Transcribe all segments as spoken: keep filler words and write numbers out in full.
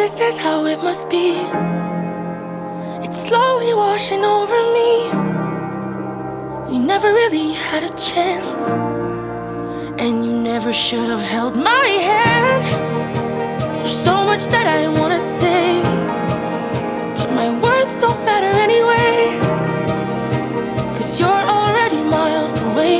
this is how it must be. It's slowly washing over me. We never really had a chance, and you never should have held my hand. There's so much that I wanna say, but my words don't matter anyway, 'cause you're already miles away.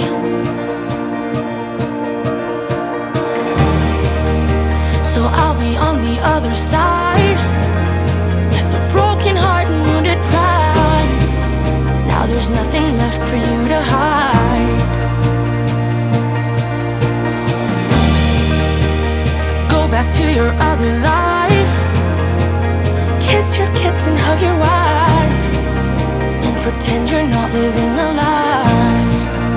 So I'll be on the other side, with a broken heart and wounded pride. Now there's nothing left for you to hide. Go back to your other life, kiss your kids and hug your wife, and pretend you're not living a lie.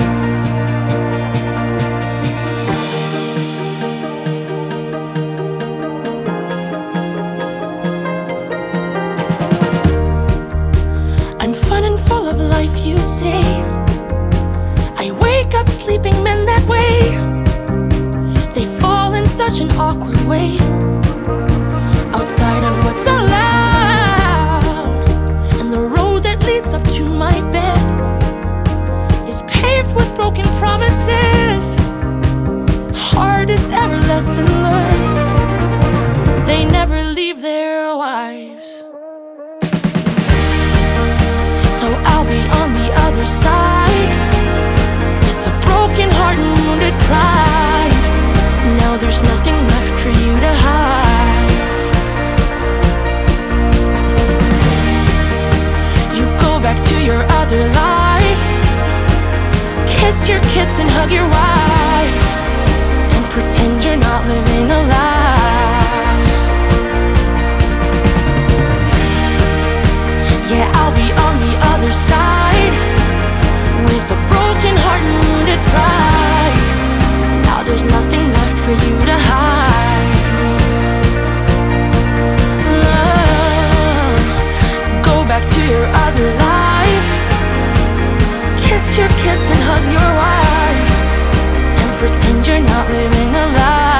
I'm fun and full of life, you say. I wake up sleeping men that way. They fall in such an awkward way, outside of what's allowed. And the road that leads up to my bed is paved with broken promises. Hardest ever lesson learned: they never leave their wives. So I'll be on the other side, with a broken heart and wounded pride. Now there's nothing left for you to hide. You go back to your other life, kiss your kids and hug your wife, and pretend you're not living a lie. Yeah, I'll be on the other side, with a broken heart and wounded pride. Now there's nothing left for you to hide. Uh, go back to your other life, kiss your kids and hug your wife, and pretend you're not living a lie.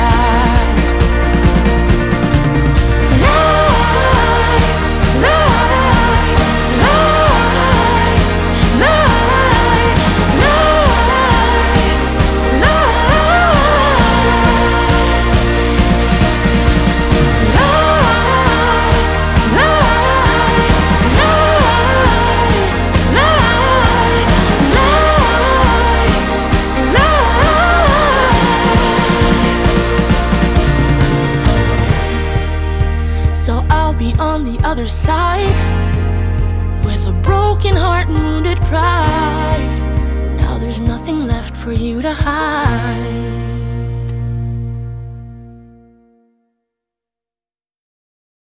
So I'll be on the other side, with a broken heart and wounded pride. Now there's nothing left for you to hide.